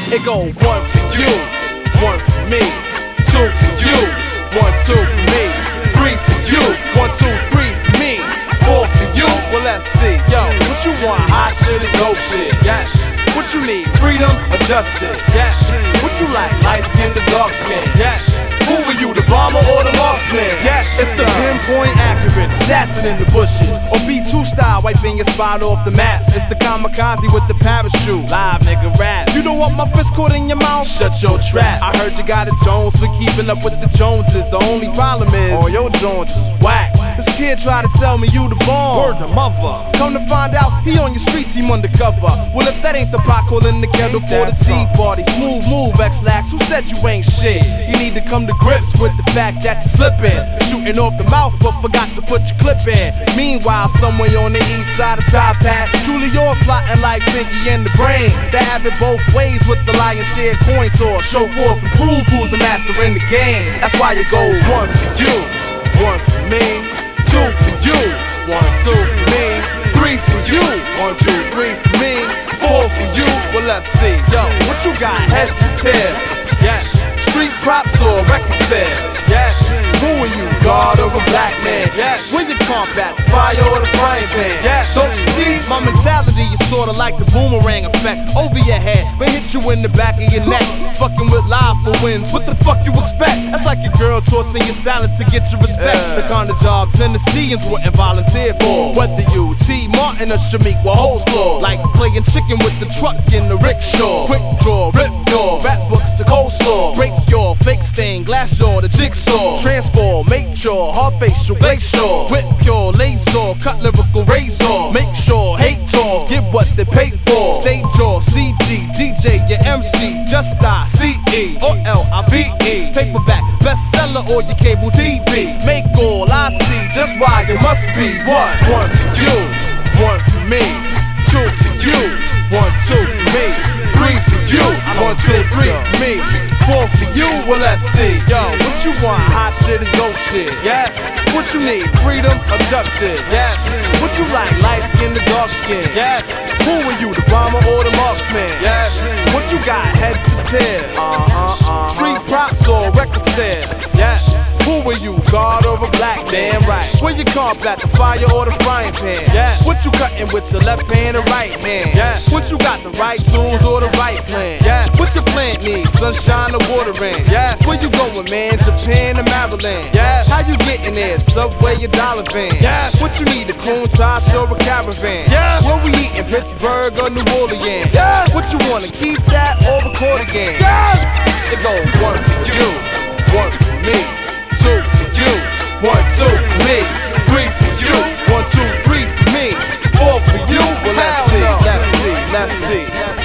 It go 1 for you, 1 for me, 2 for you, 1, 2 for me, 3 for you, 1, 2, 3 for me, 4 for you. Well, let's see, yo, what you want? Hot shit and dope shit, yes. What you need? Freedom or justice? Yes. What you like? Light skin to dark skin? Yes. Who are you, the bomber or the marksman? Yes. It's the pinpoint accurate assassin in the bushes, or B2 style, wiping your spot off the map. It's the kamikaze with the parachute. Live nigga rap. You don't want my fist caught in your mouth? Shut your trap. I heard you got a Jones for keeping up with the Joneses. The only problem is all your Jones is whack. This kid tried to tell me you the bomb. Word to mother. Come to find out, he on your street team undercover. Well, if that ain't the pot calling the kettle for the tea party. Smooth move, X-Lax, who said you ain't shit? You need to come to grips with the fact that you're slipping. Shooting off the mouth, but forgot to put your clip in. Meanwhile, somewhere on the east side of Top Hat, truly yours plotting like Pinky and the Brain. They have it both ways with the lion's share coin toss. Show forth and prove who's the master in the game. That's why it goes 1 for you, 1 for me, 2 for you, 1, 2 for me, 3 for you, 1, 2, 3 for me, 4 for you. Well, let's see, yo, what you got? Heads and tails, yes. Street props or record sales, yes. Who are you, God or a black man? Yes. When you combat, fire or the frying pan? Yes. Don't you see? My mentality is sorta like the boomerang effect. Over your head, but hit you in the back of your neck. Fucking with live for wins, what the fuck you expect? That's like a girl tossing your salad to get your respect. The kind of job Tennesseans wouldn't volunteer for. Whether you T. Martin or Shamiqua Holsclaw, like playing chicken with the truck in the rickshaw. Quick draw, rip your rap books to coleslaw. Break your fake stain, glass jaw, the jigsaw. Transform, make sure, hard facial, glacial. Whip your laser, cut lyrical razor. Make sure, hate talk, get what they pay for. Stage or CD, DJ, your MC, just die, CE or LIVE. Paperback, bestseller or your cable TV. Make all I see, just why it must be what? 1 for you, 1 for me, 2 for you, 1, 2 for me, 3 for you, 1, 2, 3 for me, 4 for you. Well, let's see, yo, what you want? Hot shit and dope shit, yes. What you need? Freedom or justice, yes. What you like? Light skin to dark skin, yes. Who are you, the bomber or the marksman? Yes. What you got? Head to tail, street props or record sales, yes. Who are you, God or a black man? Right. Where you combat, the fire or the frying pan? Yes. What you cutting with your left hand or right hand? Yes. What you got, the right tools or the right plan? Yes. What your plant needs, sunshine or water in? Yes. Where you going, man? Japan or Maryland? Yes. How you getting there? Subway or dollar van? Yes. What you need, a Countach or a caravan? Yes. Where we eating, Pittsburgh or New Orleans? Yes. What you wanna keep that or record again? Yes. It goes 1 for you, 1 for me, 2 for you, 1, 2 for me, 3 for you, 1, 2, 3 for me, 4 for you. Well, let's see, let's see, let's see.